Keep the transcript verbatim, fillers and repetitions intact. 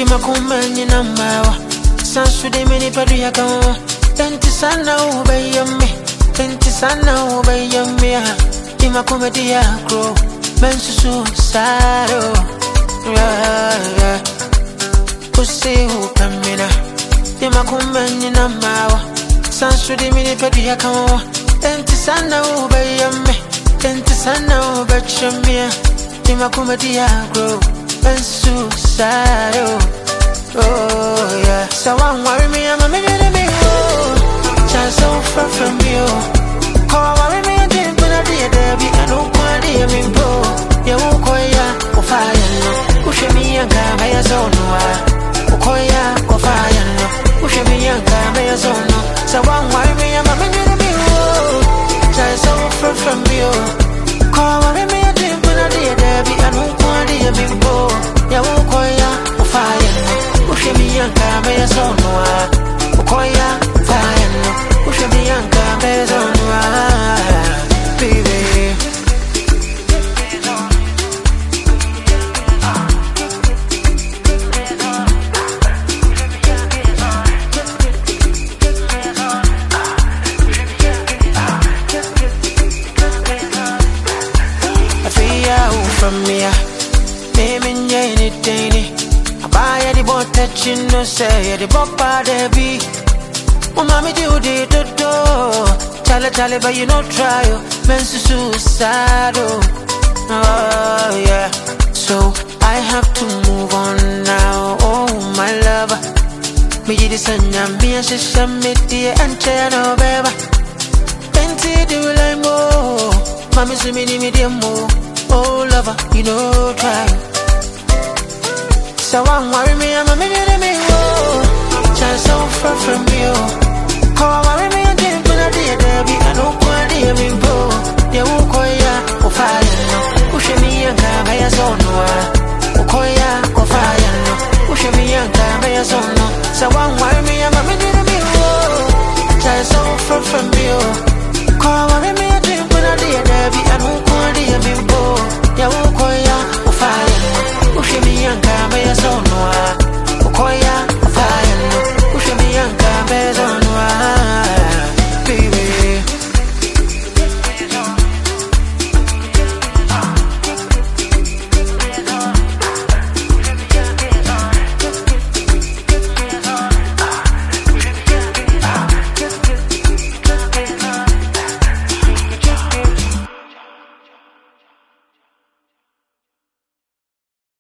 Timakumani namawa Sansu de mini padu yakawa Tenti sana ubayame Tenti sana ubayame Timakumadi yakro Mensusu saro Yeah, yeah Pussy upamina Timakumani namawa Sansu de mini padu yakawa Tenti sana ubayame Tenti sana ubachame Timakumadi yakro Mensusu saro Oh yeah, so I'm worry me, I'm a minute me oh, just so far from you. Call worry me, I didn't put a dear Debbie, I don't want to me go. You won't call ya, go fire, push me and come by a zone. Okoya, go fire, push me and come by a zone. So I'm worry me, I'm a minute me oh, just so far from you. Call worry me, I didn't put a dear Debbie, I don't want to me go. You won't call ya, go fire. Ushemi yanka mezonwa Ukoya fine Ushemi yanka mezonwa Baby I feel you from me Maybe anything Buy the boat that you know say the papa de be. Oh mommy do the do do. Chale chale but you no try. Men's suicide. Oh yeah. So I have to move on now. Oh my lover. Me di sanya me asha me di anche no beba. Penti do like mo. Mommy see me di me di mo. Oh lover, you no try. So I'm worry me, I'm a minute me oh, just so far from you.